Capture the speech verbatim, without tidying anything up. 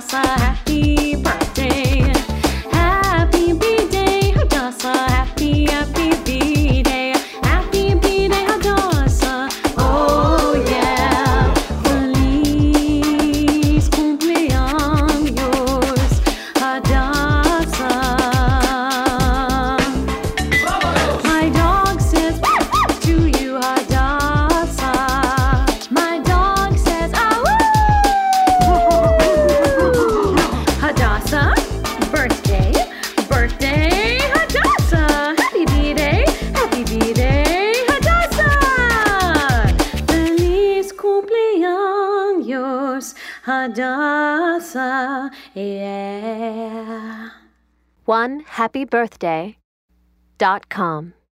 Hadassah, happy birthday. Happy B-Day, Hadassah, happy, happy B-Day. Happy B-Day, Hadassah, oh yeah. Feliz cumpleaños, Hadassah. My dog says to you, Hadassah. My dog says, ah, woo! Hadassah, birthday, birthday, Hadassah. Happy B-Day, happy B-Day, Hadassah. Feliz cumpleaños, Hadassah, yeah. One happy birthday dot com